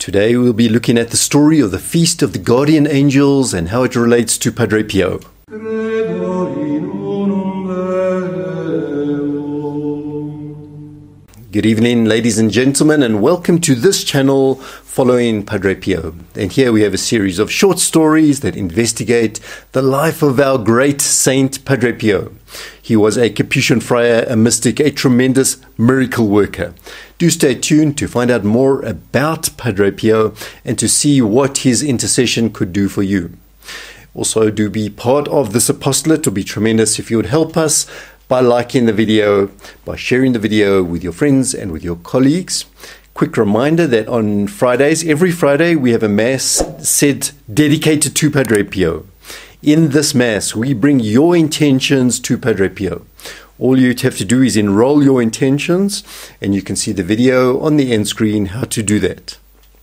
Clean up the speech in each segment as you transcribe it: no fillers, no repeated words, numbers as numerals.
Today we'll be looking at the story of the Feast of the Guardian Angels and how it relates to Padre Pio. Good evening, ladies and gentlemen, and welcome to this channel following Padre Pio. And here we have a series of short stories that investigate the life of our great saint Padre Pio. He was a Capuchin friar, a mystic, a tremendous miracle worker. Do stay tuned to find out more about Padre Pio and to see what his intercession could do for you. Also, do be part of this apostolate. It would be tremendous if you would help us by liking the video, by sharing the video with your friends and with your colleagues. Quick reminder that on Fridays, every Friday, we have a Mass dedicated to Padre Pio. In this Mass, we bring your intentions to Padre Pio. All you have to do is enroll your intentions, and you can see the video on the end screen how to do that.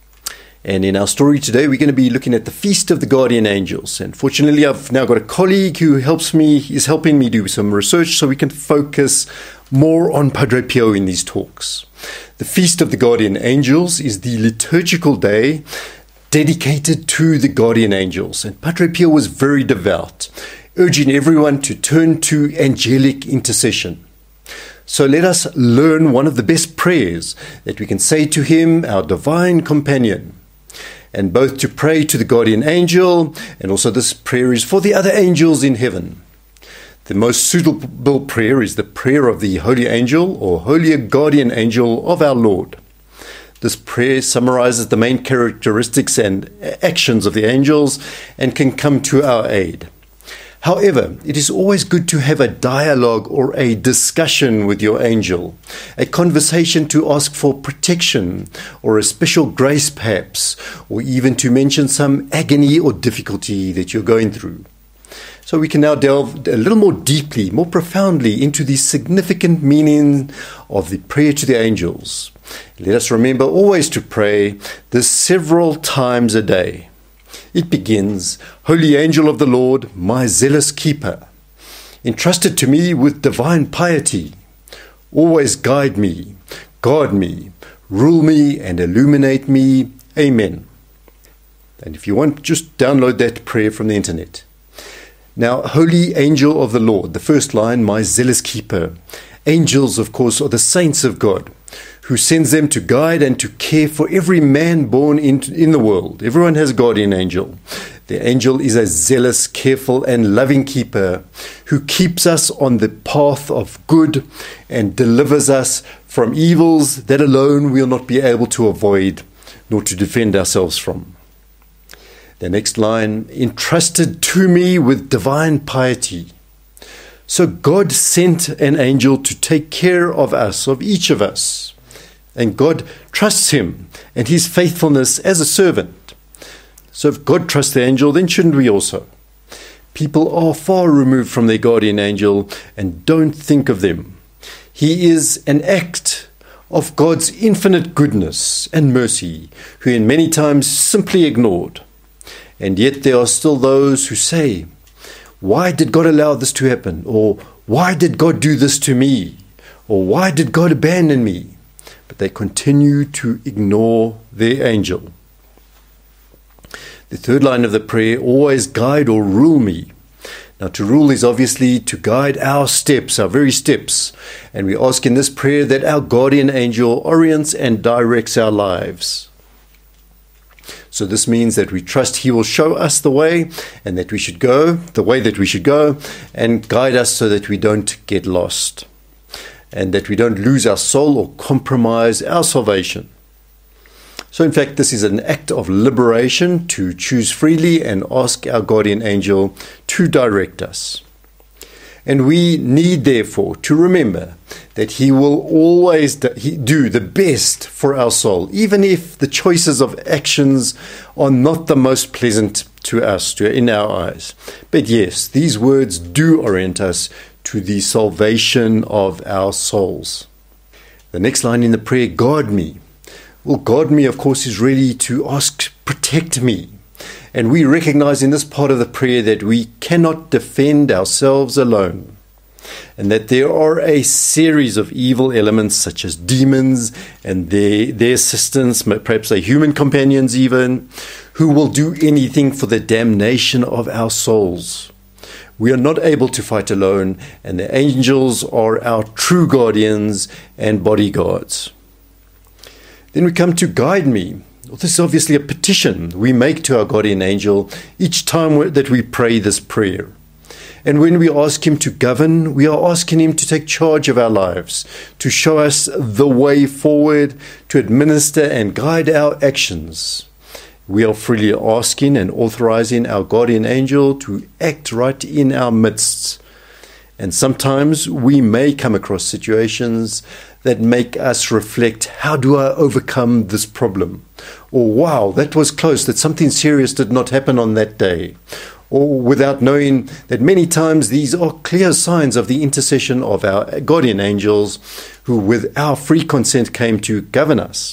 And in our story today, we're going to be looking at the Feast of the Guardian Angels. And fortunately, I've now got a colleague who is helping me do some research so we can focus more on Padre Pio in these talks. The Feast of the Guardian Angels is the liturgical day dedicated to the guardian angels. And Padre Pio was very devout, urging everyone to turn to angelic intercession. So let us learn one of the best prayers that we can say to him, our divine companion. And both to pray to the guardian angel, and also this prayer is for the other angels in heaven. The most suitable prayer is the prayer of the holy angel or holy guardian angel of our Lord. This prayer summarizes the main characteristics and actions of the angels and can come to our aid. However, it is always good to have a dialogue or a discussion with your angel, a conversation to ask for protection or a special grace perhaps, or even to mention some agony or difficulty that you're going through. So we can now delve a little more deeply, more profoundly into the significant meaning of the prayer to the angels. Let us remember always to pray this several times a day. It begins, Holy Angel of the Lord, my zealous keeper, entrusted to me with divine piety, always guide me, guard me, rule me, and illuminate me. Amen. And if you want, just download that prayer from the internet. Now, Holy Angel of the Lord, the first line, my zealous keeper. Angels, of course, are the saints of God, who sends them to guide and to care for every man born in the world. Everyone has a guardian angel. The angel is a zealous, careful, and loving keeper who keeps us on the path of good and delivers us from evils that alone we'll not be able to avoid nor to defend ourselves from. The next line, entrusted to me with divine piety. So God sent an angel to take care of us, of each of us. And God trusts him and his faithfulness as a servant. So if God trusts the angel, then shouldn't we also? People are far removed from their guardian angel and don't think of them. He is an act of God's infinite goodness and mercy, who in many times simply ignored. And yet there are still those who say, why did God allow this to happen? Or why did God do this to me? Or why did God abandon me? But they continue to ignore their angel. The third line of the prayer, always guide or rule me. Now, to rule is obviously to guide our steps, our very steps. And we ask in this prayer that our guardian angel orients and directs our lives. So this means that we trust he will show us the way and that we should go, the way that we should go, and guide us so that we don't get lost, and that we don't lose our soul or compromise our salvation. So in fact, this is an act of liberation to choose freely and ask our guardian angel to direct us. And we need, therefore, to remember that he will always do the best for our soul, even if the choices of actions are not the most pleasant to us, in our eyes. But yes, these words do orient us to the salvation of our souls. The next line in the prayer, guard me. Well, guard me, of course, is really to ask, protect me. And we recognize in this part of the prayer that we cannot defend ourselves alone. and that there are a series of evil elements such as demons and their assistants, perhaps their human companions even, who will do anything for the damnation of our souls. We are not able to fight alone, and the angels are our true guardians and bodyguards. Then we come to guide me. This is obviously a petition we make to our guardian angel each time that we pray this prayer. And when we ask him to govern, we are asking him to take charge of our lives, to show us the way forward, to administer and guide our actions. We are freely asking and authorizing our guardian angel to act right in our midst. And sometimes we may come across situations that make us reflect, how do I overcome this problem? Or, wow, that was close, that something serious did not happen on that day. Or without knowing that many times these are clear signs of the intercession of our guardian angels who with our free consent came to govern us.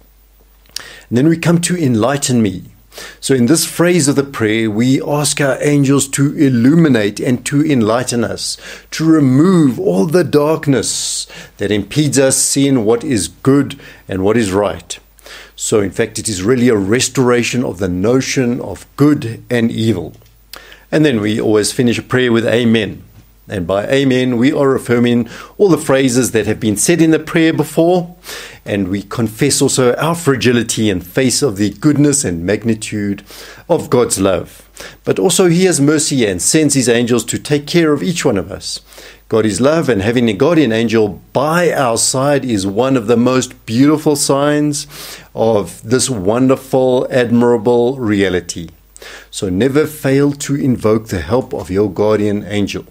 And then we come to enlighten me. So in this phrase of the prayer, we ask our angels to illuminate and to enlighten us, to remove all the darkness that impedes us seeing what is good and what is right. So in fact, it is really a restoration of the notion of good and evil. And then we always finish a prayer with Amen. And by Amen, we are affirming all the phrases that have been said in the prayer before. And we confess also our fragility in face of the goodness and magnitude of God's love. But also He has mercy and sends His angels to take care of each one of us. God is love, and having a guardian angel by our side is one of the most beautiful signs of this wonderful, admirable reality. So never fail to invoke the help of your guardian angel.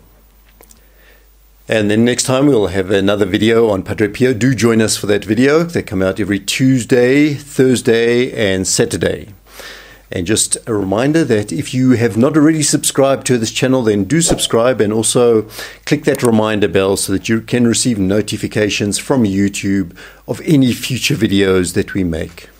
And then next time we'll have another video on Padre Pio. Do join us for that video. They come out every Tuesday, Thursday, and Saturday. And just a reminder that if you have not already subscribed to this channel, then do subscribe and also click that reminder bell so that you can receive notifications from YouTube of any future videos that we make.